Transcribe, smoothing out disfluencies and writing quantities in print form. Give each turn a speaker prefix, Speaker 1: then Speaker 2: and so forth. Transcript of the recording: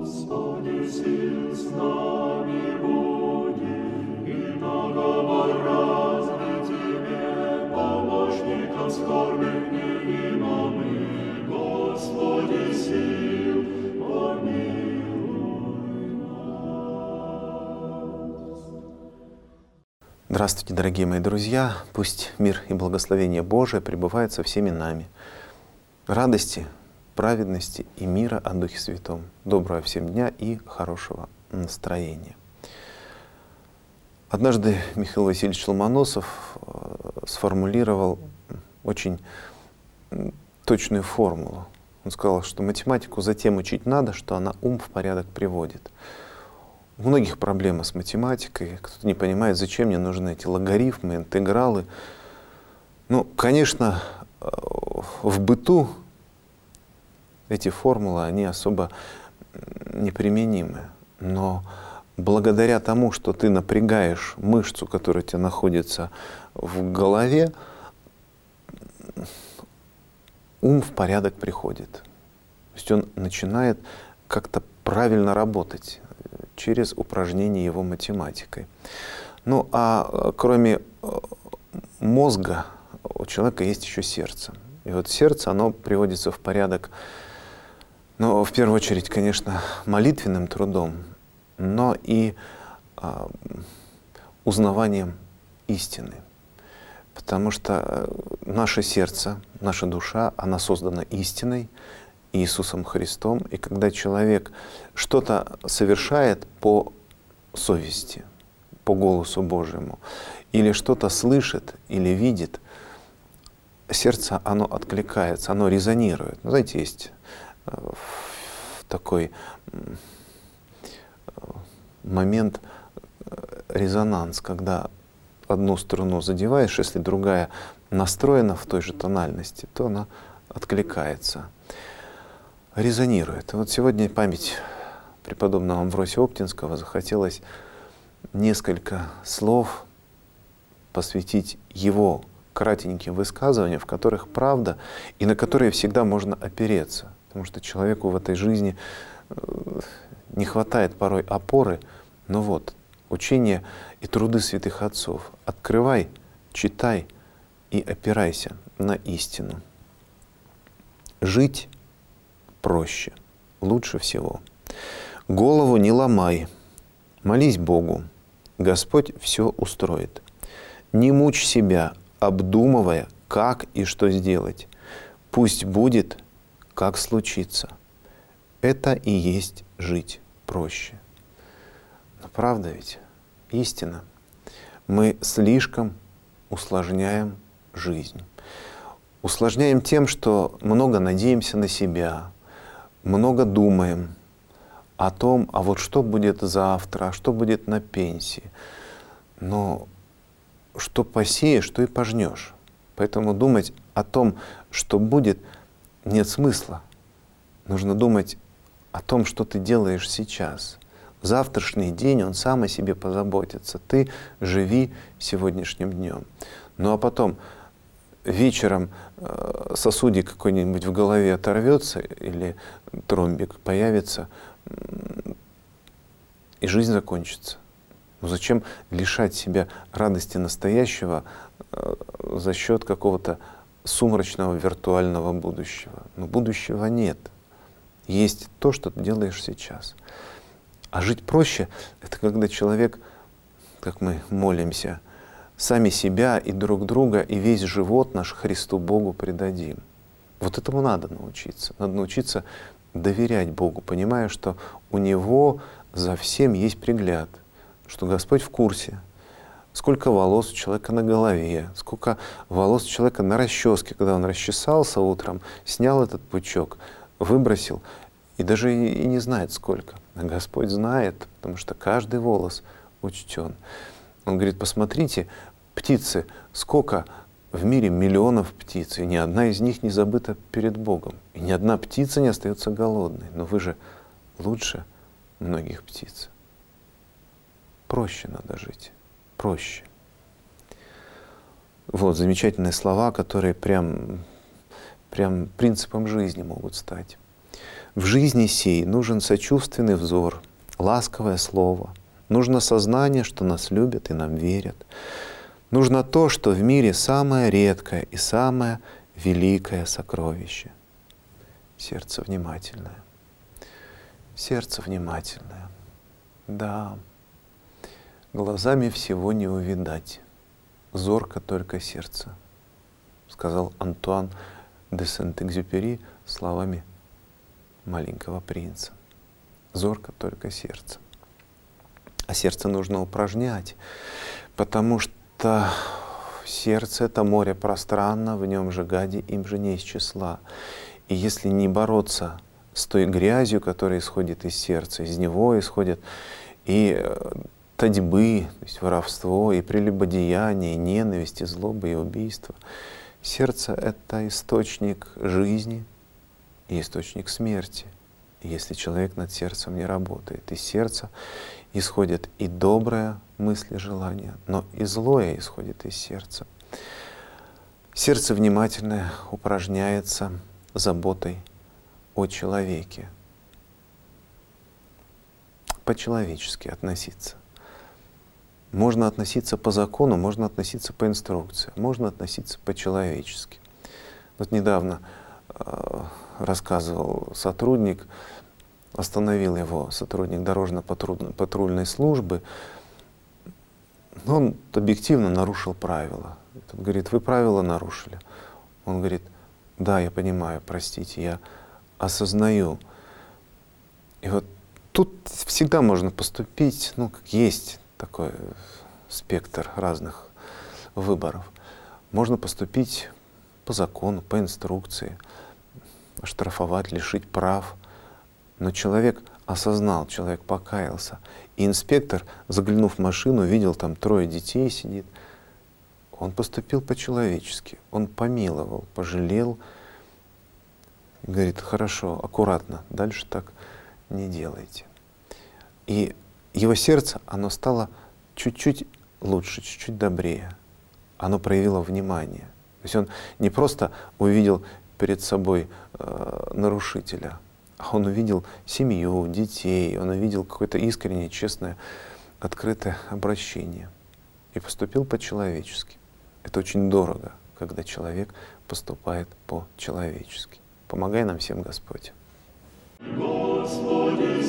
Speaker 1: Господи, сил с нами будет, и наговор разный Тебе, помощником скорбных невидимым, Господи, сил, помилуй нас.
Speaker 2: Здравствуйте, дорогие мои друзья! Пусть мир и благословение Божие пребывают со всеми нами. Радости, праведности и мира от Духе Святом. Доброго всем дня и хорошего настроения. Однажды Михаил Васильевич Ломоносов сформулировал очень точную формулу. Он сказал, что математику затем учить надо, что она ум в порядок приводит. У многих проблемы с математикой. Кто-то не понимает, зачем мне нужны эти логарифмы, интегралы. Ну, конечно, в быту эти формулы, они особо неприменимы. Но благодаря тому, что ты напрягаешь мышцу, которая у тебя находится в голове, ум в порядок приходит. То есть он начинает как-то правильно работать через упражнение его математикой. Ну а кроме мозга у человека есть еще сердце. И вот сердце, оно приводится в порядок, ну, в первую очередь, конечно, молитвенным трудом, но и узнаванием истины. Потому что наше сердце, наша душа, она создана истиной, Иисусом Христом. И когда человек что-то совершает по совести, по голосу Божьему, или что-то слышит, или видит, сердце, оно откликается, оно резонирует. Ну, знаете, есть такой момент резонанс, когда одну струну задеваешь, если другая настроена в той же тональности, то она откликается, резонирует. Вот сегодня память преподобного Амвросия Оптинского захотелось несколько слов посвятить его кратеньким высказываниям, в которых правда и на которые всегда можно опереться. Потому что человеку в этой жизни не хватает порой опоры. Но вот, учение и труды святых отцов. Открывай, читай и опирайся на истину. Жить проще, лучше всего. Голову не ломай, молись Богу, Господь все устроит. Не мучь себя, обдумывая, как и что сделать. Пусть будет, как случится. Это и есть жить проще. Но правда ведь? Истина. Мы слишком усложняем жизнь. Усложняем тем, что много надеемся на себя, много думаем о том, а вот что будет завтра, а что будет на пенсии. Но что посеешь, что и пожнешь. Поэтому думать о том, что будет, нет смысла. Нужно думать о том, что ты делаешь сейчас. Завтрашний день, он сам о себе позаботится. Ты живи сегодняшним днем. Ну а потом вечером сосудик какой-нибудь в голове оторвется или тромбик появится, и жизнь закончится. Но зачем лишать себя радости настоящего за счет какого-то сумрачного виртуального будущего? Но будущего нет. Есть то, что ты делаешь сейчас. А жить проще — это когда человек, как мы молимся, сами себя и друг друга, и весь живот наш Христу Богу предадим. Вот этому надо научиться. Надо научиться доверять Богу, понимая, что у Него за всем есть пригляд, что Господь в курсе, сколько волос у человека на голове, сколько волос у человека на расческе, когда он расчесался утром, снял этот пучок, выбросил, и даже и не знает сколько. А Господь знает, потому что каждый волос учтен. Он говорит: посмотрите, птицы, сколько в мире миллионов птиц, и ни одна из них не забыта перед Богом. И ни одна птица не остается голодной. Но вы же лучше многих птиц. Проще надо жить. Проще. Вот замечательные слова, которые прям принципом жизни могут стать. В жизни сей нужен сочувственный взор, ласковое слово. Нужно сознание, что нас любят и нам верят. Нужно то, что в мире самое редкое и самое великое сокровище. Сердце внимательное. Сердце внимательное. Да, глазами всего не увидать, зорко только сердце, сказал Антуан де Сент-Экзюпери словами маленького принца. Зорко только сердце. А сердце нужно упражнять, потому что сердце — это море пространно, в нем же гади, им же не из числа. И если не бороться с той грязью, которая исходит из сердца, из него исходят и татьбы, то есть воровство, и прелюбодеяние, и ненависть, и злоба, и убийство. Сердце — это источник жизни и источник смерти. И если человек над сердцем не работает, из сердца исходят и добрые мысли, желания, но и злое исходит из сердца. Сердце внимательное упражняется заботой о человеке. По-человечески относиться. Можно относиться по закону, можно относиться по инструкции, можно относиться по-человечески. Вот недавно рассказывал сотрудник, остановил его сотрудник дорожно-патрульной службы, но он объективно нарушил правила. Он говорит: вы правила нарушили. Он говорит: да, я понимаю, простите, я осознаю. И вот тут всегда можно поступить, ну, как есть такой спектр разных выборов. Можно поступить по закону, по инструкции, оштрафовать, лишить прав. Но человек осознал, человек покаялся. И инспектор, заглянув в машину, видел, там 3 детей сидит. Он поступил по-человечески, он помиловал, пожалел. И говорит: хорошо, аккуратно, дальше так не делайте. И его сердце, оно стало чуть-чуть лучше, чуть-чуть добрее. Оно проявило внимание. То есть он не просто увидел перед собой нарушителя, а он увидел семью, детей, он увидел какое-то искреннее, честное, открытое обращение. И поступил по-человечески. Это очень дорого, когда человек поступает по-человечески. Помогай нам всем, Господь.
Speaker 1: Господи,